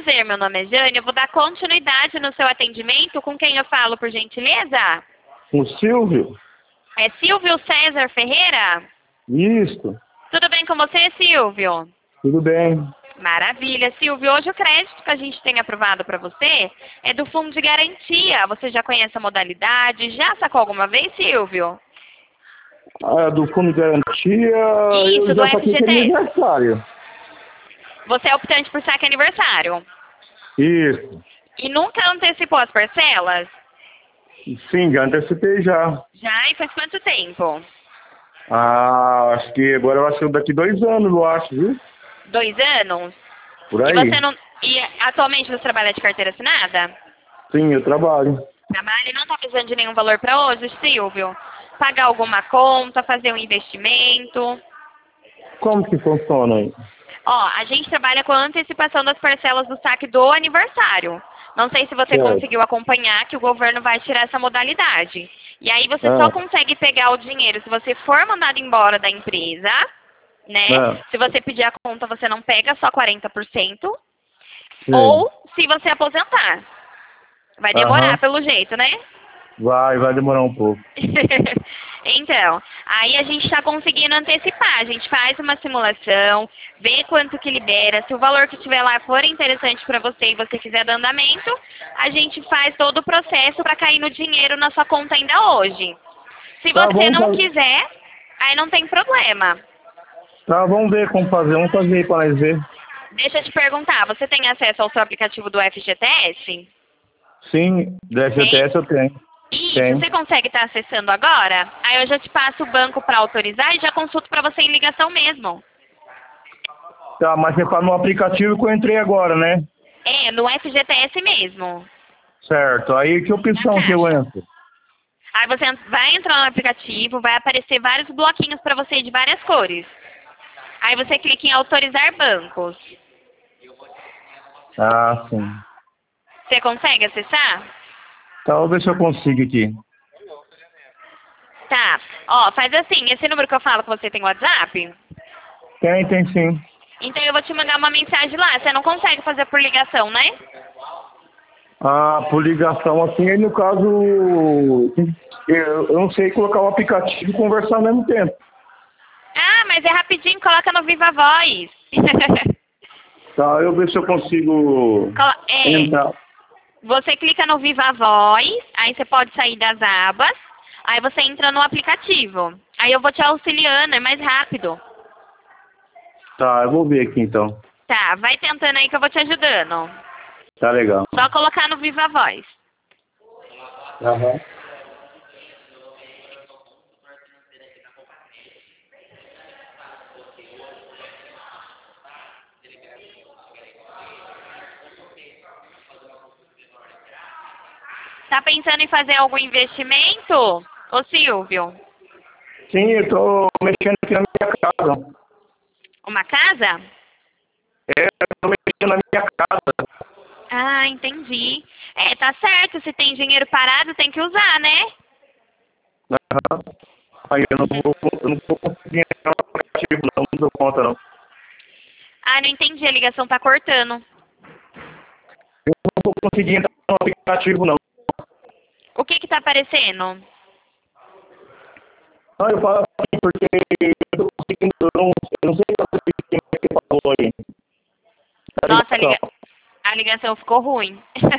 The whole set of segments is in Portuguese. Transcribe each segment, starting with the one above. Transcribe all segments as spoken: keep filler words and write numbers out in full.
prazer, meu nome é Jane. Eu vou dar continuidade no seu atendimento. Com quem eu falo, por gentileza? O Silvio? É Silvio César Ferreira? Isso. Tudo bem com você, Silvio? Tudo bem. Maravilha. Silvio, hoje o crédito que a gente tem aprovado para você é do Fundo de Garantia. Você já conhece a modalidade? Já sacou alguma vez, Silvio? Ah, do Fundo de Garantia, Isso, eu do já saquei que é F G T S. aniversário. Você é optante por saque aniversário. Isso. E nunca antecipou as parcelas? Sim, já antecipei já. Já? E faz quanto tempo? Ah, acho que agora eu acho que daqui dois anos, eu acho, viu? Dois anos? Por E aí. você não. E atualmente você trabalha de carteira assinada? Sim, eu trabalho. Trabalha e não está precisando de nenhum valor para hoje, Silvio? Pagar alguma conta, fazer um investimento? Como que funciona aí? Ó, a gente trabalha com a antecipação das parcelas do saque do aniversário. Não sei se você Certo. conseguiu acompanhar que o governo vai tirar essa modalidade. E aí você só Ah, consegue pegar o dinheiro se você for mandado embora da empresa, né? ah, Se você pedir a conta, você não pega só quarenta por cento. sim. Ou se você aposentar. Vai Aham. demorar pelo jeito, né? Vai, vai demorar um pouco. Então, aí a gente está conseguindo antecipar. A gente faz uma simulação, vê quanto que libera. Se o valor que tiver lá for interessante para você e você quiser dar andamento, a gente faz todo o processo para cair no dinheiro na sua conta ainda hoje. Se Tá, você vamos não fazer. quiser, aí não tem problema. Tá, vamos ver como fazer. Vamos fazer aí para nós ver. Deixa eu te perguntar, você tem acesso ao seu aplicativo do F G T S? Sim, do F G T S Tem? eu tenho. Isso, Tenho. você consegue estar acessando agora? Aí eu já te passo o banco para autorizar e já consulto para você em ligação mesmo. Tá, mas você fala no aplicativo que eu entrei agora, né? É, no F G T S mesmo, Certo. Aí que na opção que eu caixa. entro? Aí você vai entrar no aplicativo, vai aparecer vários bloquinhos para você de várias cores. Aí você clica em autorizar bancos. Ah, sim. Você consegue acessar? Tá, vou ver se eu consigo aqui. Tá. Ó, faz assim, esse número que eu falo que você tem WhatsApp, Tem, tem sim. então eu vou te mandar uma mensagem lá. Você não consegue fazer por ligação, né? Ah, por ligação assim, aí no caso, eu, eu não sei colocar o aplicativo e conversar ao mesmo tempo. Ah, mas é rapidinho, coloca no Viva Voz. Tá, eu ver se eu consigo Colo- é, entrar. você clica no Viva Voz, aí você pode sair das abas, aí você entra no aplicativo. Aí eu vou te auxiliando, é mais rápido. Tá, eu vou ver aqui então. Tá, vai tentando aí que eu vou te ajudando. Tá legal. Só colocar no Viva Voz. Aham. Tá pensando em fazer algum investimento, ô Silvio? Sim, eu tô mexendo aqui na minha casa. Uma casa? É, eu tô mexendo na minha casa. Ah, entendi. É, tá certo, se tem dinheiro parado tem que usar, né? Aham. Aí eu não vou, eu não vou conseguir entrar no aplicativo não, não dou conta não. Ah, não entendi, a ligação tá cortando. Eu não vou conseguir entrar no aplicativo não. O que que tá aparecendo? Não, eu falo assim porque eu tô conseguindo, eu não, eu não sei quem é que falou aí. A Nossa, a, ligação. liga... a ligação ficou ruim.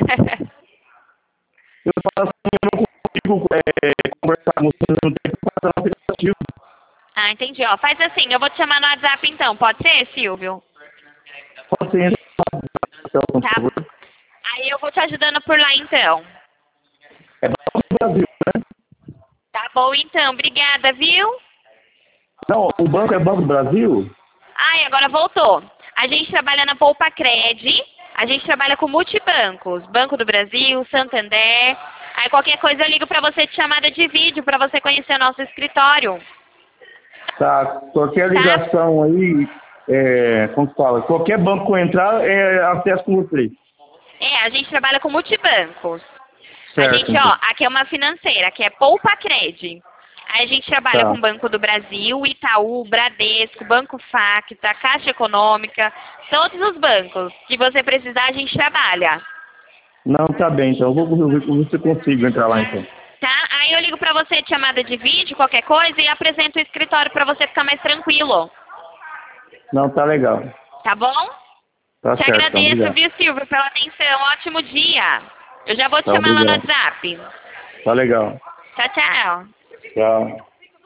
Eu falo assim, eu não consigo é, conversar com vocês, eu não tenho que passar no aplicativo. Ah, entendi. Ó, faz assim, eu vou te chamar no WhatsApp então, pode ser, Silvio? Você entra no Tá. aplicativo, Aí eu vou te ajudando por lá então. é Banco do Brasil, né? Tá bom então, obrigada, viu? Não, o banco é Banco do Brasil? Ai, agora voltou. A gente trabalha na Poupa Cred, a gente trabalha com multibancos, Banco do Brasil, Santander. Aí qualquer coisa eu ligo pra você de chamada de vídeo, pra você conhecer o nosso escritório. Tá, qualquer Tá? ligação aí, é, como se fala, qualquer banco que eu entrar, é acesso com vocês. É, a gente trabalha com multibancos. A Certo, gente, então. ó, aqui é uma financeira, que é Poupa Cred. Aí a gente trabalha Tá. com Banco do Brasil, Itaú, Bradesco, Banco Facta, Caixa Econômica, todos os bancos que você precisar a gente trabalha. Não, tá bem, então. Eu vou, vou, vou ver se eu consigo entrar lá, então. Tá? Aí eu ligo pra você de chamada de vídeo, qualquer coisa, e apresento o escritório pra você ficar mais tranquilo. Não, tá legal. Tá bom? Tá Te certo, então. agradeço, Obrigado. viu, Silvio, pela atenção. Ótimo dia. Eu já vou te Tá, chamar lá no obrigado. WhatsApp. Tá legal. Tchau, tchau. Tchau.